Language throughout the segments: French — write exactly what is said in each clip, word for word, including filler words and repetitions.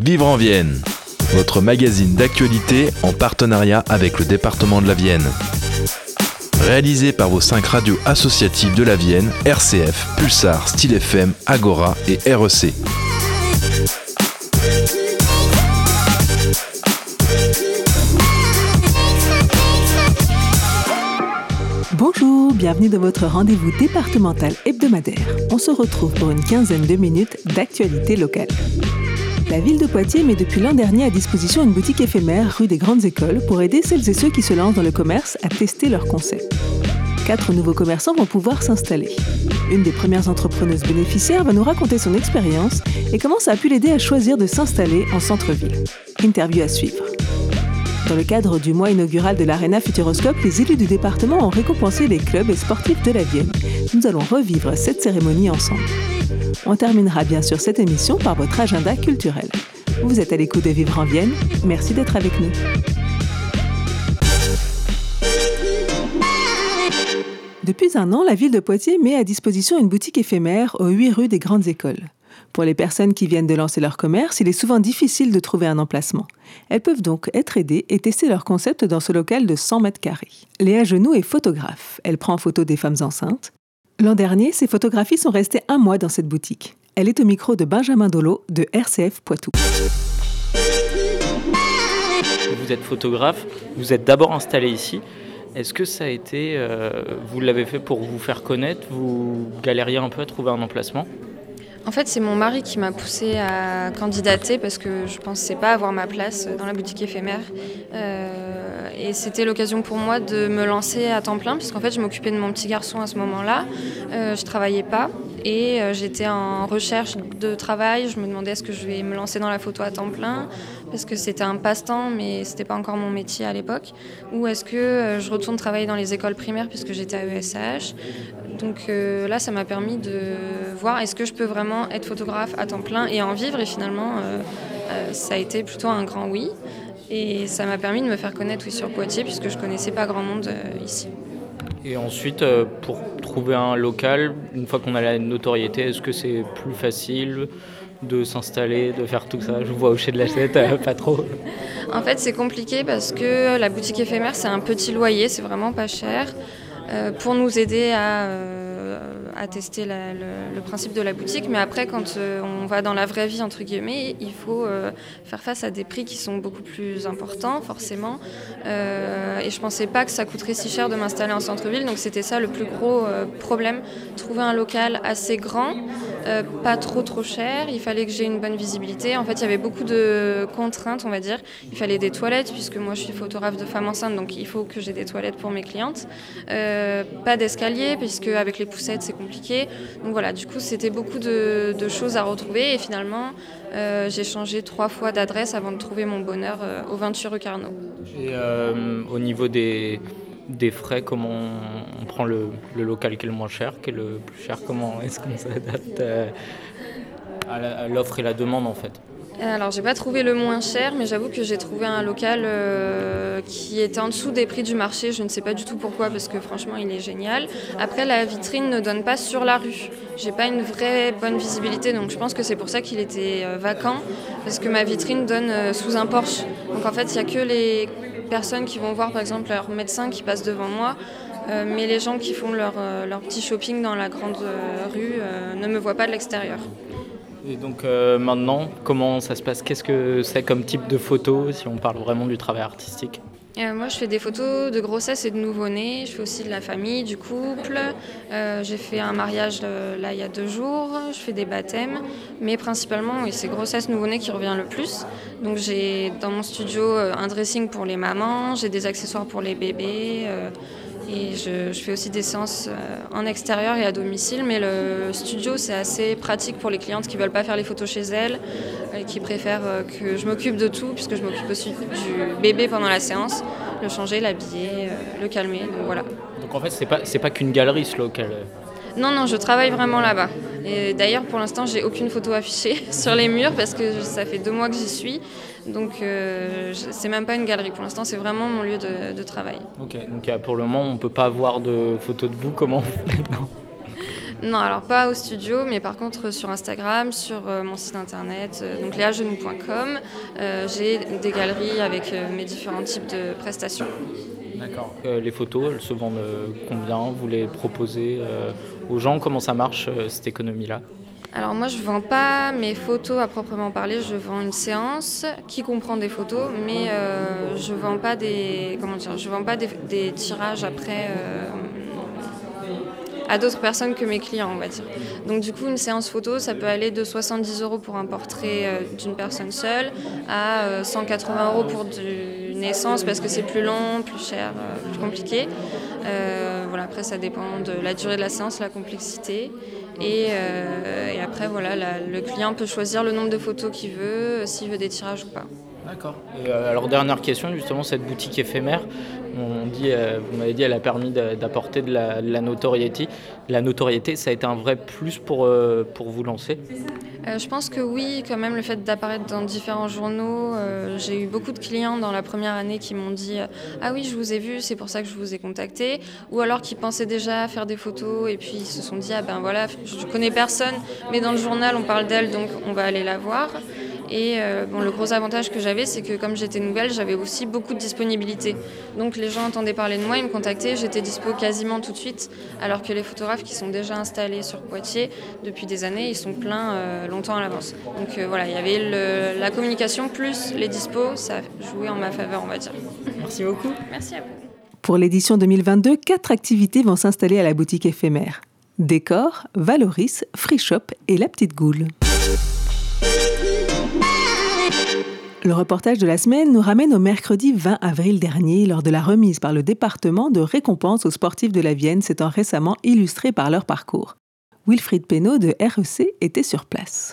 Vivre en Vienne, votre magazine d'actualité en partenariat avec le département de la Vienne. Réalisé par vos cinq radios associatives de la Vienne, R C F, Pulsar, Style F M, Agora et R E C. Bonjour, bienvenue dans votre rendez-vous départemental hebdomadaire. On se retrouve pour une quinzaine de minutes d'actualité locale. La ville de Poitiers met depuis l'an dernier à disposition une boutique éphémère rue des Grandes Écoles pour aider celles et ceux qui se lancent dans le commerce à tester leur concept. Quatre nouveaux commerçants vont pouvoir s'installer. Une des premières entrepreneuses bénéficiaires va nous raconter son expérience et comment ça a pu l'aider à choisir de s'installer en centre-ville. Interview à suivre. Dans le cadre du mois inaugural de l'Arena Futuroscope, les élus du département ont récompensé les clubs et sportifs de la Vienne. Nous allons revivre cette cérémonie ensemble. On terminera bien sûr cette émission par votre agenda culturel. Vous êtes à l'écoute de Vivre en Vienne. Merci d'être avec nous. Depuis un an, la ville de Poitiers met à disposition une boutique éphémère aux huit rues des Grandes Écoles. Pour les personnes qui viennent de lancer leur commerce, il est souvent difficile de trouver un emplacement. Elles peuvent donc être aidées et tester leur concept dans ce local de cent mètres carrés. Léa Genoux est photographe. Elle prend en photo des femmes enceintes. L'an dernier, ses photographies sont restées un mois dans cette boutique. Elle est au micro de Benjamin Dolo de R C F Poitou. Vous êtes photographe, vous êtes d'abord installé ici. Est-ce que ça a été, euh, vous l'avez fait pour vous faire connaître, vous galériez un peu à trouver un emplacement ? En fait, c'est mon mari qui m'a poussée à candidater parce que je ne pensais pas avoir ma place dans la boutique éphémère. Euh, et c'était l'occasion pour moi de me lancer à temps plein puisqu'en fait, je m'occupais de mon petit garçon à ce moment-là. Euh, je ne travaillais pas et euh, j'étais en recherche de travail. Je me demandais est-ce que je vais me lancer dans la photo à temps plein parce que c'était un passe-temps mais ce n'était pas encore mon métier à l'époque. Ou est-ce que euh, je retourne travailler dans les écoles primaires puisque j'étais à E S H. Donc euh, là, ça m'a permis de voir est-ce que je peux vraiment être photographe à temps plein et en vivre. Et finalement, euh, euh, ça a été plutôt un grand oui. Et ça m'a permis de me faire connaître oui, sur Poitiers puisque je ne connaissais pas grand monde euh, ici. Et ensuite, euh, pour trouver un local, une fois qu'on a la notoriété, est-ce que c'est plus facile de s'installer, de faire tout ça ? Je vous vois hocher de la tête, euh, pas trop. En fait, c'est compliqué parce que la boutique éphémère, c'est un petit loyer, c'est vraiment pas cher. Euh, pour nous aider à, euh, à tester la, le, le principe de la boutique. Mais après, quand euh, on va dans la vraie vie, entre guillemets, il faut euh, faire face à des prix qui sont beaucoup plus importants, forcément. Euh, et je ne pensais pas que ça coûterait si cher de m'installer en centre-ville. Donc c'était ça le plus gros euh, problème. Trouver un local assez grand, euh, pas trop trop cher. Il fallait que j'ai une bonne visibilité. En fait, il y avait beaucoup de contraintes, on va dire. Il fallait des toilettes, puisque moi je suis photographe de femmes enceintes, donc il faut que j'ai des toilettes pour mes clientes. Euh, Euh, pas d'escalier puisque avec les poussettes c'est compliqué, donc voilà, du coup c'était beaucoup de, de choses à retrouver et finalement euh, j'ai changé trois fois d'adresse avant de trouver mon bonheur euh, au vingt-huit rue Carnot. Et euh, au niveau des, des frais, comment on, on prend le, le local qui est le moins cher, qui est le plus cher, comment est-ce qu'on s'adapte à, la, à l'offre et la demande en fait? Alors, j'ai pas trouvé le moins cher, mais j'avoue que j'ai trouvé un local euh, qui était en dessous des prix du marché. Je ne sais pas du tout pourquoi, parce que franchement, il est génial. Après, la vitrine ne donne pas sur la rue. J'ai pas une vraie bonne visibilité, donc je pense que c'est pour ça qu'il était euh, vacant, parce que ma vitrine donne euh, sous un porche. Donc en fait, il y a que les personnes qui vont voir, par exemple, leur médecin qui passe devant moi. Euh, mais les gens qui font leur, euh, leur petit shopping dans la grande euh, rue euh, ne me voient pas de l'extérieur. Et donc euh, maintenant, comment ça se passe ? Qu'est-ce que c'est comme type de photo, si on parle vraiment du travail artistique ? Euh, moi, je fais des photos de grossesse et de nouveau-né. Je fais aussi de la famille, du couple. Euh, j'ai fait un mariage euh, là il y a deux jours. Je fais des baptêmes. Mais principalement, oui, c'est grossesse, nouveau-né qui revient le plus. Donc j'ai dans mon studio euh, un dressing pour les mamans. J'ai des accessoires pour les bébés. Euh, Et je, je fais aussi des séances en extérieur et à domicile, mais le studio, c'est assez pratique pour les clientes qui ne veulent pas faire les photos chez elles, et qui préfèrent que je m'occupe de tout, puisque je m'occupe aussi du bébé pendant la séance, le changer, l'habiller, le calmer, donc voilà. Donc en fait, c'est pas, c'est pas qu'une galerie ce local. Non, non, je travaille vraiment là-bas. Et d'ailleurs, pour l'instant, j'ai aucune photo affichée sur les murs, parce que ça fait deux mois que j'y suis. Donc euh, c'est même pas une galerie pour l'instant, c'est vraiment mon lieu de, de travail. Ok, donc pour le moment on peut pas avoir de photos de vous, comment on fait? Non. Non, alors pas au studio, mais par contre sur Instagram, sur euh, mon site internet, euh, donc léa genoux point com, euh, j'ai des galeries avec euh, mes différents types de prestations. D'accord. Euh, les photos, elles se vendent euh, combien? Vous les proposez euh, aux gens? Comment ça marche, euh, cette économie-là? Alors moi je ne vends pas mes photos à proprement parler, je vends une séance qui comprend des photos, mais euh, je ne vends pas des, comment dire, je vends pas des, des tirages après euh, à d'autres personnes que mes clients, on va dire. Donc du coup une séance photo ça peut aller de soixante-dix euros pour un portrait euh, d'une personne seule à euh, cent quatre-vingts euros pour du naissance parce que c'est plus long, plus cher, euh, plus compliqué. Euh, voilà, après ça dépend de la durée de la séance, la complexité. Et, euh, et après, voilà, la, le client peut choisir le nombre de photos qu'il veut, s'il veut des tirages ou pas. D'accord. Et euh, alors, dernière question, justement, cette boutique éphémère, on dit, euh, vous m'avez dit, elle a permis de, d'apporter de la, de la notoriété. La notoriété, ça a été un vrai plus pour, euh, pour vous lancer? euh, Je pense que oui, quand même, le fait d'apparaître dans différents journaux. Euh, j'ai eu beaucoup de clients dans la première année qui m'ont dit euh, « Ah oui, je vous ai vu, c'est pour ça que je vous ai contacté ». Ou alors qui pensaient déjà à faire des photos et puis ils se sont dit « Ah ben voilà, je connais personne, mais dans le journal, on parle d'elle, donc on va aller la voir ». Et euh, bon, le gros avantage que j'avais, c'est que comme j'étais nouvelle, j'avais aussi beaucoup de disponibilité. Donc les gens entendaient parler de moi, ils me contactaient, j'étais dispo quasiment tout de suite. Alors que les photographes qui sont déjà installés sur Poitiers depuis des années, ils sont pleins euh, longtemps à l'avance. Donc euh, voilà, il y avait le, la communication plus les dispos, ça jouait en ma faveur, on va dire. Merci beaucoup. Merci à vous. Pour l'édition deux mille vingt-deux, quatre activités vont s'installer à la boutique éphémère. Décor, Valoris, Free Shop et La Petite Goule. Le reportage de la semaine nous ramène au mercredi vingt avril dernier, lors de la remise par le département de récompenses aux sportifs de la Vienne s'étant récemment illustrés par leur parcours. Wilfried Penaud de R E C était sur place.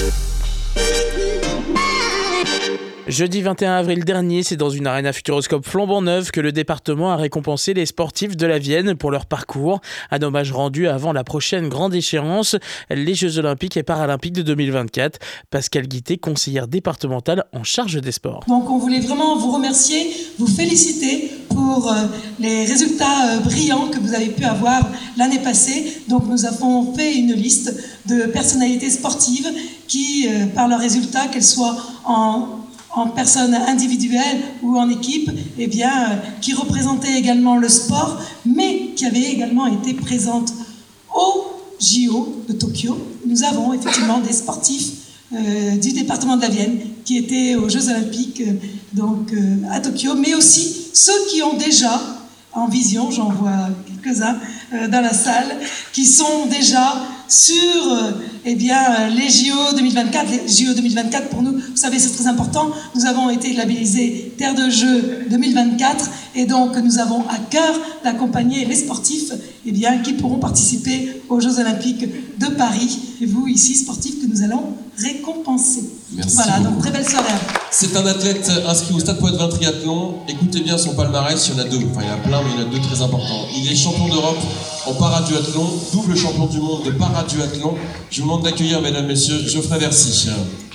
Jeudi vingt et un avril dernier, c'est dans une Arena Futuroscope flambant neuve que le département a récompensé les sportifs de la Vienne pour leur parcours. Un hommage rendu avant la prochaine grande échéance, les Jeux Olympiques et Paralympiques de deux mille vingt-quatre. Pascal Guité, conseillère départementale en charge des sports. Donc on voulait vraiment vous remercier, vous féliciter pour euh, les résultats euh, brillants que vous avez pu avoir l'année passée. Donc nous avons fait une liste de personnalités sportives qui, euh, par leurs résultats, qu'elles soient en en personne individuelle ou en équipe, eh bien, euh, qui représentait également le sport, mais qui avait également été présente au J O de Tokyo. Nous avons effectivement des sportifs euh, du département de la Vienne qui étaient aux Jeux Olympiques euh, donc, euh, à Tokyo, mais aussi ceux qui ont déjà, en vision, j'en vois quelques-uns euh, dans la salle, qui sont déjà sur euh, eh bien, les J O deux mille vingt-quatre. Les J O deux mille vingt-quatre, pour nous, vous savez, c'est très important. Nous avons été labellisés Terre de Jeux deux mille vingt-quatre et donc nous avons à cœur d'accompagner les sportifs eh bien, qui pourront participer aux Jeux Olympiques de Paris. Et vous, ici, sportifs, que nous allons récompenser. Merci voilà, beaucoup. Donc très belle soirée. C'est un athlète inscrit au Stade Poitvin Triathlon. Écoutez bien son palmarès, il y en a deux. Enfin, il y en a plein, mais il y en a deux très importants. Il est champion d'Europe en paraduathlon, double champion du monde de paraduathlon. Je vous demande d'accueillir, mesdames, messieurs, Geoffrey Versy.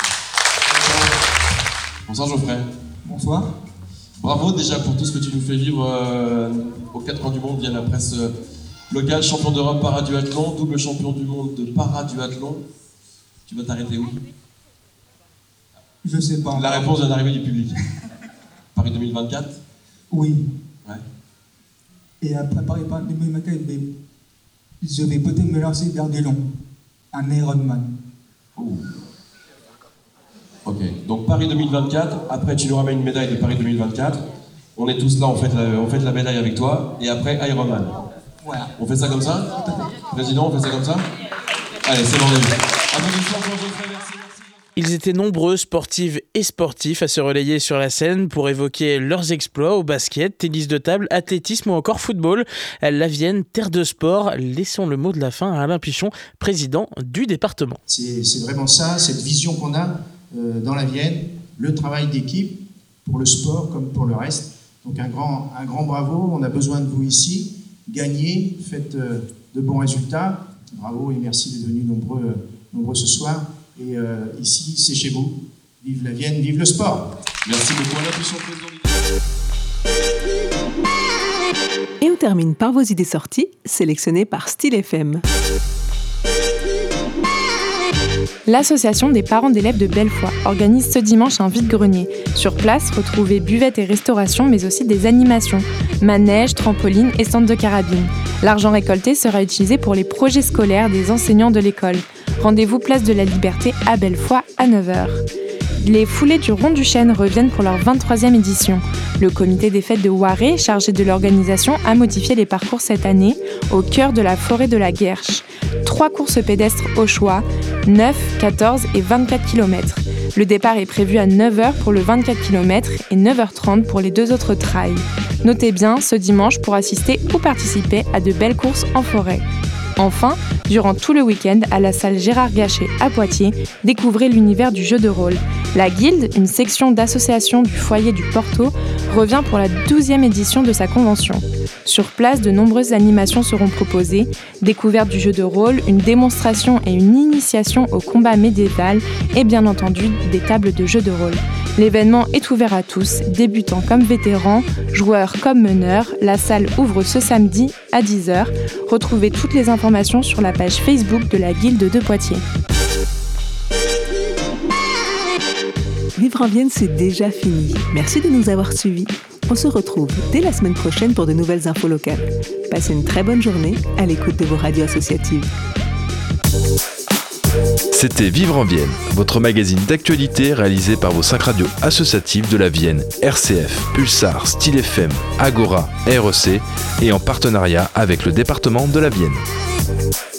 Bonsoir, Geoffrey. Bonsoir. Bravo déjà pour tout ce que tu nous fais vivre euh, aux quatre coins du monde via la presse euh, locale. Champion d'Europe paraduathlon, double champion du monde de paraduathlon. Tu vas t'arrêter où? Je sais pas. La réponse vient d'arriver du public. Paris deux mille vingt-quatre? Oui. Ouais. Et après Paris deux mille vingt-quatre, je vais peut-être me lancer vers des longs. Un Ironman. Oh. Ok, donc Paris deux mille vingt-quatre, après tu nous ramènes une médaille de Paris deux mille vingt-quatre, on est tous là, on fait la, on fait la médaille avec toi, et après Ironman. Voilà. On fait ça comme ça? Président, on fait ça comme ça? Allez, c'est bon, on est. Ils étaient nombreux, sportives et sportifs, à se relayer sur la scène pour évoquer leurs exploits au basket, tennis de table, athlétisme ou encore football. La Vienne, terre de sport. Laissons le mot de la fin à Alain Pichon, président du département. C'est, c'est vraiment ça, cette vision qu'on a euh, dans la Vienne, le travail d'équipe pour le sport comme pour le reste. Donc un grand, un grand bravo, on a besoin de vous ici. Gagnez, faites euh, de bons résultats. Bravo et merci d'être venus nombreux, euh, nombreux ce soir. Et euh, ici, c'est chez vous. Vive la Vienne, vive le sport. Merci beaucoup Alain Pichon, président. Et on termine par vos idées sorties, sélectionnées par Style F M. L'association des parents d'élèves de Bellefoy organise ce dimanche un vide-grenier. Sur place, retrouvez buvette et restauration, mais aussi des animations, manège, trampoline et centre de carabine. L'argent récolté sera utilisé pour les projets scolaires des enseignants de l'école. Rendez-vous place de la Liberté à Bellefoy à neuf heures. Les foulées du Rond du Chêne reviennent pour leur vingt-troisième édition. Le comité des fêtes de Ouaré, chargé de l'organisation, a modifié les parcours cette année au cœur de la forêt de la Guerche. Trois courses pédestres au choix, neuf, quatorze et vingt-quatre kilomètres. Le départ est prévu à neuf heures pour le vingt-quatre kilomètres et neuf heures trente pour les deux autres trails. Notez bien ce dimanche pour assister ou participer à de belles courses en forêt. Enfin, durant tout le week-end, à la salle Gérard Gachet à Poitiers, découvrez l'univers du jeu de rôle. La Guilde, une section d'association du foyer du Porto, revient pour la douzième édition de sa convention. Sur place, de nombreuses animations seront proposées, découverte du jeu de rôle, une démonstration et une initiation au combat médiéval et bien entendu des tables de jeu de rôle. L'événement est ouvert à tous, débutants comme vétérans, joueurs comme meneurs. La salle ouvre ce samedi à dix heures. Retrouvez toutes les informations sur la page Facebook de la Guilde de Poitiers. Vivre en Vienne, c'est déjà fini. Merci de nous avoir suivis. On se retrouve dès la semaine prochaine pour de nouvelles infos locales. Passez une très bonne journée à l'écoute de vos radios associatives. C'était Vivre en Vienne, votre magazine d'actualité réalisé par vos cinq radios associatives de la Vienne, R C F, Pulsar, Style F M, Agora, R E C et en partenariat avec le département de la Vienne.